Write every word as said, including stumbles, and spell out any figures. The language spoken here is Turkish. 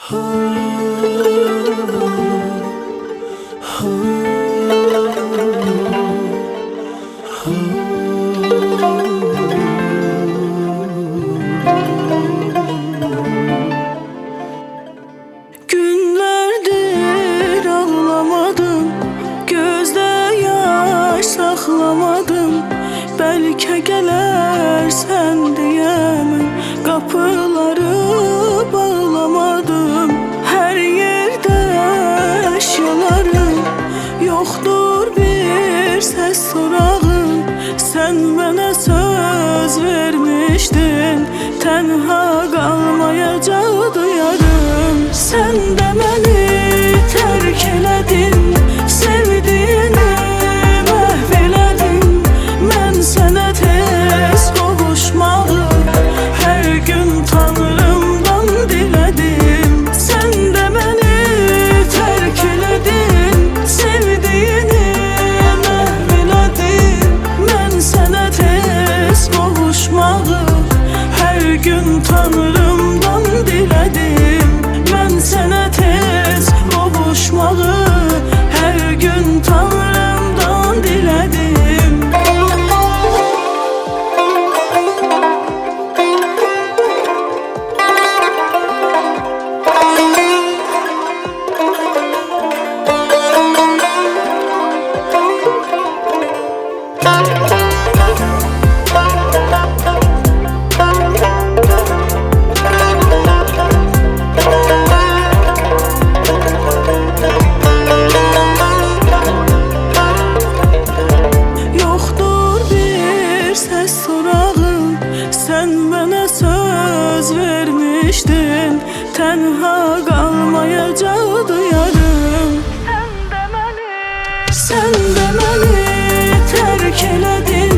Günlerdir ağlamadım, gözde yaş saxlamadım. Belki gelersen diyemem, kapıları bağlamadım. Her yerde eşyalarım, yoktur bir ses sorağım. Sen bana söz vermiştin, tenha kalmayacaktı yarım. Sen de beni terk eledin, sevdiğini mahveledin. Ben sana tez kavuşmağı her gün Tanrımdan diledim. Sen de beni terk eledin, sevdiğini mahveledin. Ben sana tez kavuşmağı her gün Tanrımdan diledim. Ben sana tez kavuşmağı her gün Tanrımdan diledim. Sen bana söz vermiştin, tenha kalmayacaktı yarım. Sen de beni, sen de beni terk eledin.